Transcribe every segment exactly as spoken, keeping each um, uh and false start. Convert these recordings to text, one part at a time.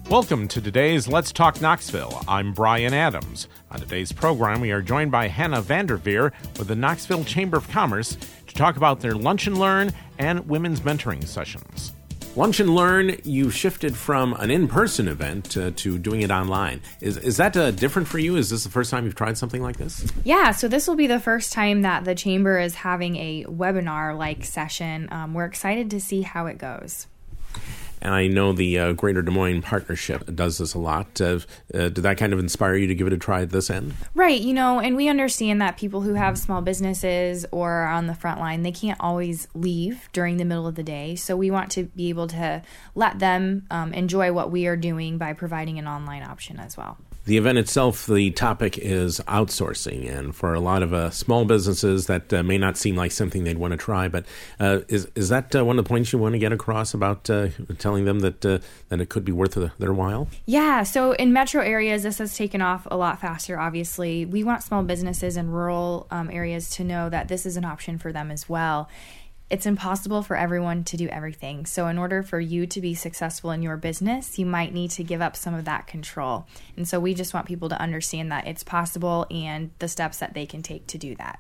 Welcome to today's Let's Talk Knoxville. I'm Brian Adams. On today's program, we are joined by Hannah Vanderveer with the Knoxville Chamber of Commerce to talk about their Lunch and Learn and women's mentoring sessions. Lunch and Learn, you shifted from an in-person event uh, to doing it online. Is is that uh, different for you? Is this the first time you've tried something like this? Yeah, so this will be the first time that the Chamber is having a webinar-like session. Um, we're excited to see how it goes. And I know the uh, Greater Des Moines Partnership does this a lot. Uh, uh, did that kind of inspire you to give it a try at this end? Right, you know, and we understand that people who have small businesses or are on the front line, they can't always leave during the middle of the day. So we want to be able to let them um, enjoy what we are doing by providing an online option as well. The event itself, the topic is outsourcing, and for a lot of uh, small businesses, that uh, may not seem like something they'd want to try. But uh, is is that uh, one of the points you want to get across about uh, telling them that uh, that it could be worth a, their while? Yeah. So in metro areas, this has taken off a lot faster. Obviously, we want small businesses in rural um, areas to know that this is an option for them as well. It's impossible for everyone to do everything. So in order for you to be successful in your business, you might need to give up some of that control. And so we just want people to understand that it's possible and the steps that they can take to do that.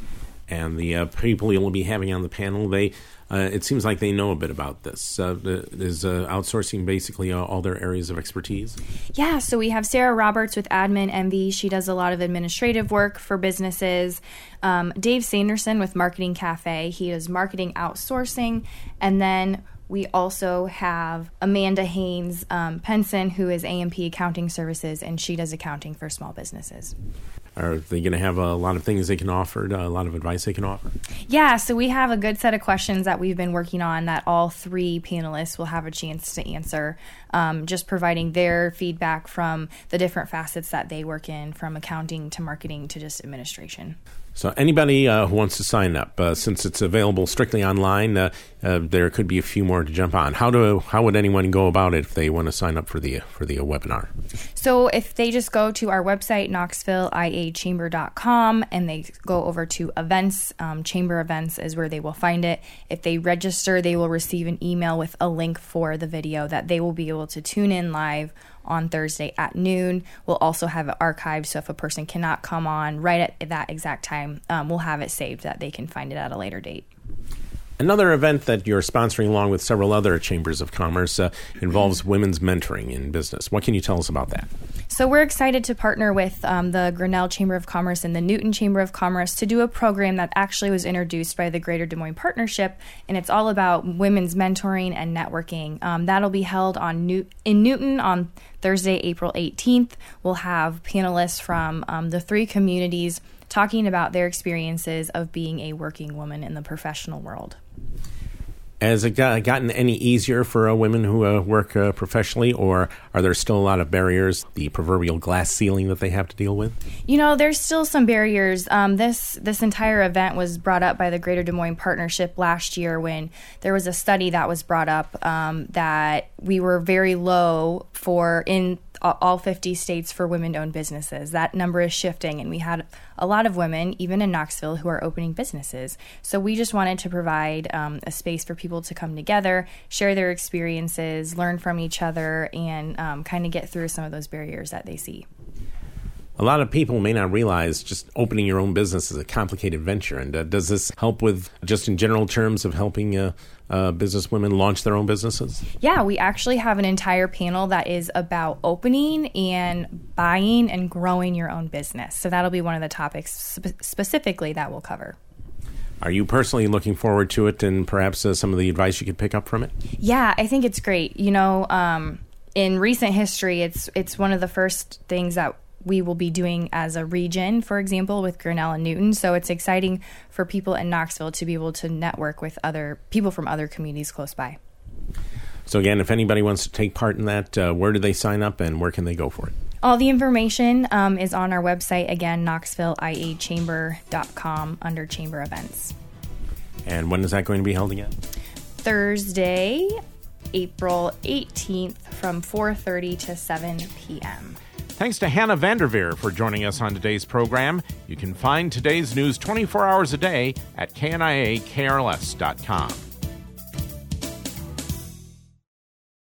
And the uh, people you'll be having on the panel, they uh, it seems like they know a bit about this. Uh, is uh, outsourcing basically uh, all their areas of expertise? Yeah, so we have Sarah Roberts with Admin Envy. She does a lot of administrative work for businesses. Um, Dave Sanderson with Marketing Cafe. He does marketing outsourcing. And then we also have Amanda Haynes um, Penson, who is A M P Accounting Services, and she does accounting for small businesses. Are they going to have a lot of things they can offer, a lot of advice they can offer? Yeah, so we have a good set of questions that we've been working on that all three panelists will have a chance to answer, um, just providing their feedback from the different facets that they work in, from accounting to marketing to just administration. So anybody uh, who wants to sign up, uh, since it's available strictly online, uh, uh, there could be a few more to jump on. How do how would anyone go about it if they want to sign up for the for the uh, webinar? So if they just go to our website, knoxville I A chamber dot com, and they go over to events, um, Chamber Events is where they will find it. If they register, they will receive an email with a link for the video that they will be able to tune in live on Thursday at noon. We'll also have it archived, so if a person cannot come on right at that exact time, um, we'll have it saved that they can find it at a later date. Another event that you're sponsoring along with several other chambers of commerce uh, involves women's mentoring in business. What can you tell us about that? So we're excited to partner with um, the Grinnell Chamber of Commerce and the Newton Chamber of Commerce to do a program that actually was introduced by the Greater Des Moines Partnership, and it's all about women's mentoring and networking. Um, that'll be held on New- in Newton on Thursday, April eighteenth. We'll have panelists from um, the three communities talking about their experiences of being a working woman in the professional world. Has it got, gotten any easier for uh, women who uh, work uh, professionally, or are there still a lot of barriers, the proverbial glass ceiling that they have to deal with? You know, there's still some barriers. Um, this this entire event was brought up by the Greater Des Moines Partnership last year when there was a study that was brought up um, that we were very low for in all fifty states for women-owned businesses. That number is shifting, and we had a lot of women, even in Knoxville, who are opening businesses. So we just wanted to provide um, a space for people to come together, share their experiences, learn from each other, and um, kind of get through some of those barriers that they see. A lot of people may not realize just opening your own business is a complicated venture. And uh, does this help with, just in general terms, of helping uh, uh, business women launch their own businesses? Yeah, we actually have an entire panel that is about opening and buying and growing your own business. So that'll be one of the topics spe- specifically that we'll cover. Are you personally looking forward to it, and perhaps uh, some of the advice you could pick up from it? Yeah, I think it's great. You know, um, in recent history, it's it's one of the first things that we will be doing as a region, for example, with Grinnell and Newton. So it's exciting for people in Knoxville to be able to network with other people from other communities close by. So again, if anybody wants to take part in that, uh, where do they sign up and where can they go for it? All the information um, is on our website, again, knoxville I A chamber dot com under Chamber Events. And when is that going to be held again? Thursday, April eighteenth from four thirty to seven p.m. Thanks to Hannah Vanderveer for joining us on today's program. You can find today's news twenty-four hours a day at K N I A K R L S dot com.